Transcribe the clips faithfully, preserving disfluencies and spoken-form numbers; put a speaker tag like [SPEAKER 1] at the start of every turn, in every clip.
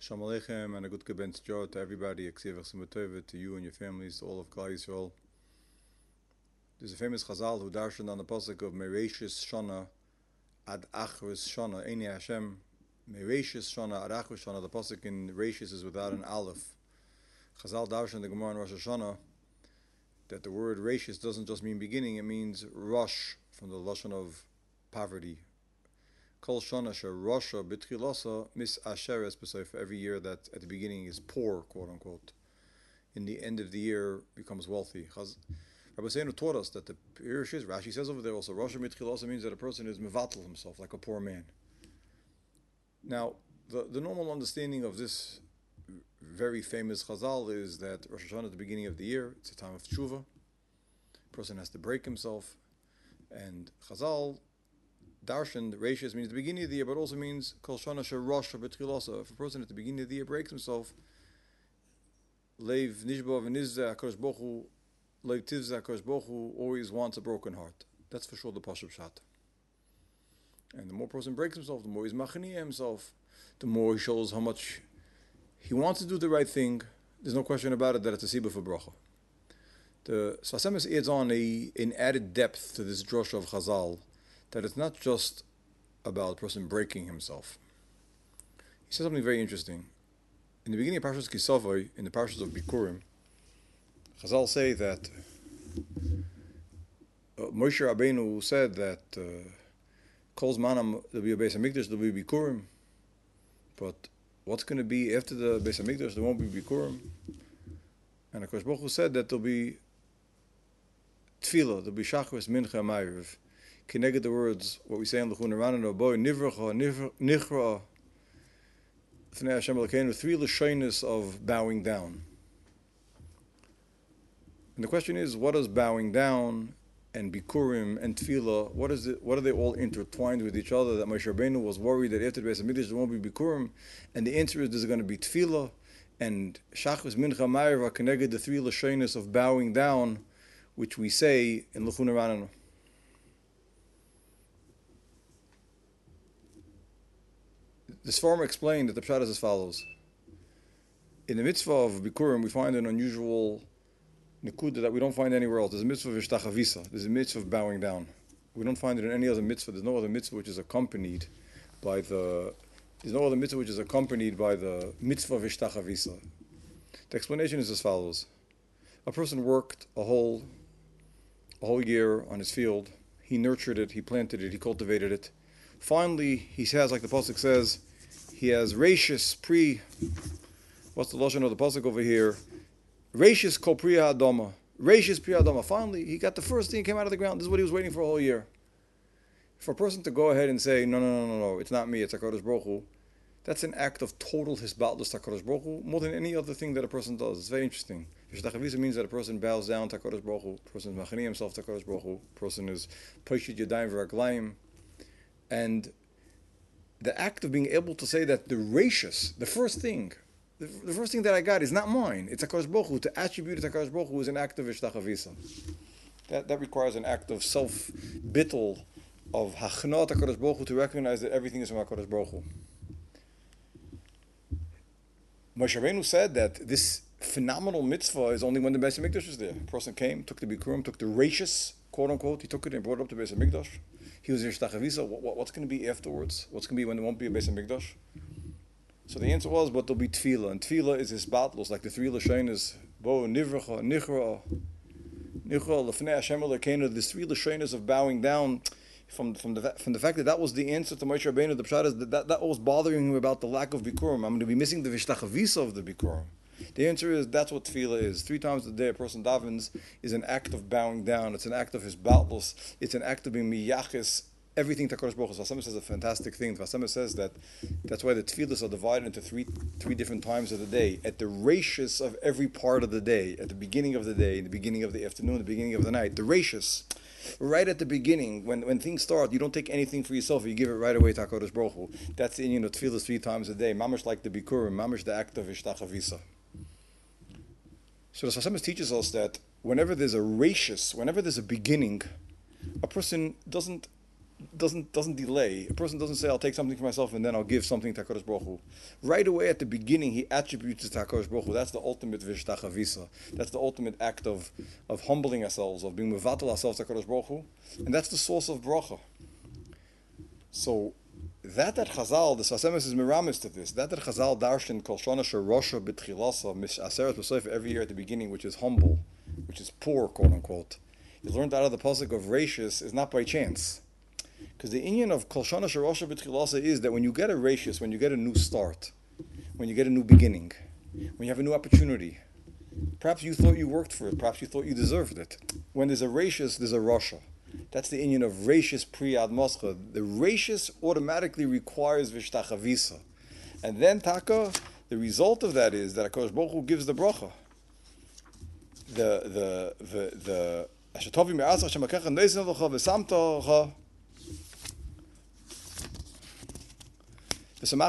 [SPEAKER 1] Shalom Aleichem and a good Gebenz Joe to everybody, to you and your families, to all of Klal Yisrael. There's a famous Chazal who darshaned on the pasuk of Mereishis Shana ad Achris Shana, Eini Hashem, Mereishis Shana ad Achris Shana. The pasuk in Reishis is without an aleph. Chazal darshaned the Gemara in Rosh Hashanah that the word Reishis doesn't just mean beginning, it means Rosh, from the lashon of poverty. Kol Shana Rosha B'tchilasa Mis Asheres B'Soif. Every year that at the beginning is poor, quote unquote, in the end of the year becomes wealthy. Chaz, Rabbi Seinu taught us that the Pirish is, Rashi says over there also, Rosha B'tchilasa means that a person is mevatel himself, like a poor man. Now, the, the normal understanding of this very famous Chazal is that Rosh Hashanah at the beginning of the year, it's a time of tshuva. A person has to break himself, and Chazal Darshan, Reishis means the beginning of the year, but also means Kol Shana Sherosh B'tchilasa. If a person at the beginning of the year breaks himself, Leiv Nishba V'nizza HaKadosh Baruch Hu, Leiv Tivza HaKadosh Baruch Hu always wants a broken heart. That's for sure the Pashup Shat. And the more a person breaks himself, the more he's machaniya himself, the more he shows how much he wants to do the right thing. There's no question about it that it's a sibah for bracha. The Sfas Emes adds on a, an added depth to this drosha of Chazal, that it's not just about a person breaking himself. He says something very interesting. In the beginning of Parshas Kisavai, in the Parshas of Bikurim, Chazal say that uh, Moshe Rabbeinu said that Kol Zmanam there'll be a Beis Hamikdash, there'll be Bikurim, but what's going to be after the Beis Hamikdash? There won't be Bikurim. And HaKadosh Baruch Hu said that there'll be Tefillah, there'll be Shachris, Mincha, Ma'ariv. Connected the words, what we say in L'chun Aranano, Boy Nivracha, Nichra, Fnei Hashem Elokeinu, three lashonos of bowing down. And the question is, what is bowing down and Bikurim and Tefillah, what is it? What are they all intertwined with each other? That Moshe Rabbeinu was worried that after the Beis Hamikdash there won't be Bikurim, and the answer is there's going to be Tefillah and Shachris Mincha Ma'ariv connected the three lashonos of bowing down, which we say in L'chun Aranano. The Sfarim explained that the pshat is as follows. In the mitzvah of Bikurim, we find an unusual nekuda that we don't find anywhere else. There's a mitzvah of ishtachavisa. There's a mitzvah of bowing down. We don't find it in any other mitzvah. There's no other mitzvah which is accompanied by the. There's no other mitzvah which is accompanied by the mitzvah of ishtachavisa. The explanation is as follows: a person worked a whole, a whole year on his field. He nurtured it. He planted it. He cultivated it. Finally, he has, like the pasuk says, he has Reishis Pri. What's the lashon of the pasuk over here? Reishis Kol Priya Adama. Reishis Priya Adama. Finally, he got the first thing that came out of the ground. This is what he was waiting for a whole year. For a person to go ahead and say, no, no, no, no, no, it's not me, it's HaKadosh Baruch Hu, that's an act of total hisbaltus to HaKadosh Baruch Hu, more than any other thing that a person does. It's very interesting. Yishtachavisa means that a person bows down to HaKadosh Baruch Hu, a person is machani himself to HaKadosh Baruch Hu, a person is Poshit Yadayim V'Raglayim. And the act of being able to say that the Reishis, the first thing, the, the first thing that I got is not mine, it's HaKadosh Baruch Hu, to attribute it to HaKadosh Baruch Hu is an act of Ishtachavisa. That, that requires an act of self-bittul, of Hachnat HaKadosh Baruch Hu, to recognize that everything is from HaKadosh Baruch Hu. Moshe Rabbeinu said that this phenomenal mitzvah is only when the Beis Hamikdash is there. A person came, took the Bikurim, took the Reishis, quote unquote, he took it and brought it up to Beis Hamikdash. He was in Ishtachavisa. What, what, what's going to be afterwards? What's going to be when there won't be a Beis Hamikdash? So the answer was, but there'll be Tefillah. And Tefillah is his battles, like the three lashonos, Bo, Nivracha, Nichra, Nichra, Lefnei Hashem Elokeinu, the three lashonos of bowing down, from, from, the, from the fact that that was the answer to Moshe Rabbeinu, the pshat is that, that that was bothering him about the lack of Bikurim. I'm going to be missing the Vishtachavisa of the Bikurim. The answer is, that's what tefillah is. Three times a day a person davens is an act of bowing down. It's an act of his battles. It's an act of being miyachis, everything to HaKadosh Baruch Hu. Vasem says a fantastic thing. Vasem says that that's why the tefillahs are divided into three three different times of the day. At the ratius of every part of the day, at the beginning of the day, in the beginning of the afternoon, the beginning of the night. The ratius, right at the beginning, when, when things start, you don't take anything for yourself, you give it right away to HaKadosh Baruch Hu. That's the Indian of tefillahs three times a day. Mamash like the Bikurim, mamash the act of Ishtachavisa. So the Sfas Emes teaches us that whenever there's a ratius, whenever there's a beginning, a person doesn't doesn't doesn't delay. A person doesn't say, "I'll take something for myself and then I'll give something to Hakadosh Baruch Hu." Right away at the beginning, he attributes it to Hakadosh Baruch Hu. That's the ultimate vishtachavisa. That's the ultimate act of of humbling ourselves, of being mevatel ourselves to Hakadosh Baruch Hu, and that's the source of bracha. So that that Chazal, the Sasemis is miramis to this. That that Chazal darshan kol shana sherosha b'tchilasa mis aseret b'soif every year at the beginning, which is humble, which is poor, quote unquote. You learned out of the pasuk of Rashis is not by chance. Because the inyan of Kol Shana Sharosha B'Tchilasa is that when you get a rashis, when you get a new start, when you get a new beginning, when you have a new opportunity, perhaps you thought you worked for it, perhaps you thought you deserved it. When there's a rashis, there's a rasha. That's the inyan of rashis pri ad moscha. The rashis automatically requires vishtachavisa. And then taka, the result of that is that HaKadosh Baruch Hu gives the bracha. The, the, the, the, Ashatovi me'asach shemakecha neisen l'cha v'samta l'cha and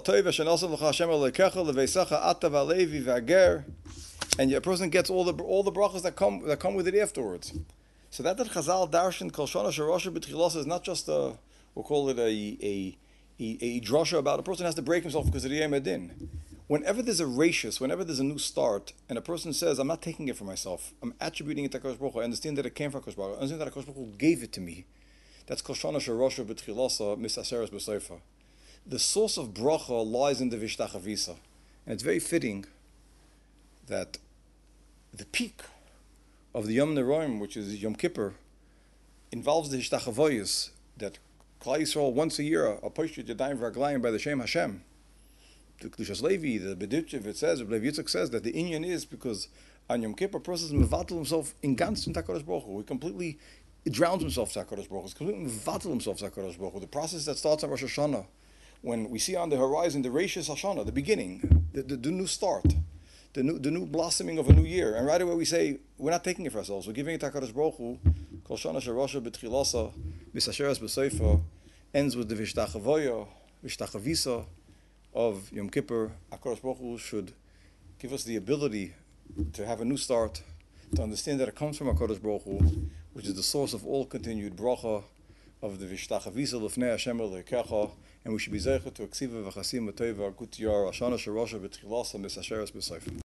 [SPEAKER 1] a person gets all the all the brachas that come that come with it afterwards. So that that Chazal darshan kol shana sharosha b'tchilasa is not just a, we'll call it a a a, a drasha about a person has to break himself because of the Yom Adin. Whenever there's a rashis, whenever there's a new start, and a person says, "I'm not taking it for myself. I'm attributing it to HaKadosh Baruch Hu. I understand that it came from HaKadosh Baruch Hu. I understand that HaKadosh Baruch Hu gave it to me." That's kol shana sharosha b'tchilasa misaseres b'soifa. The source of bracha lies in the vishtachavisa. And it's very fitting that the peak of the Yom Neroim, which is Yom Kippur, involves the vishtachavoyos, that Klal Yisrael once a year are posted Yadayim v'Raglayim by the Shem Hashem. The Kedushas Levi, the Beditchev, it says, Rabbi Yitzchak says that the inyan is because on Yom Kippur, a person is mevatel himself in ganz in HaKadosh Baruch Hu. He completely drowns himself to HaKadosh Baruch Hu. He's completely mevatel himself to HaKadosh Baruch Hu. The process that starts on Rosh Hashanah, when we see on the horizon the Rashis Hashanah, the beginning, the, the, the new start, the new the new blossoming of a new year, and right away we say we're not taking it for ourselves. We're giving it to HaKadosh Baruch Hu. Kol shana sharosha b'tchilasa b'sasheres b'seifa ends with the vishtachavoya, vishtachavisa of Yom Kippur. HaKadosh Baruch Hu should give us the ability to have a new start, to understand that it comes from HaKadosh Baruch Hu, which is the source of all continued bracha of the vishtachavisa l'fnei Hashem Elokecha. And we should be zeicher to aksiva v'chasim v'teva gut yar ashana sharosha b'tchilasa misasheres b'soif.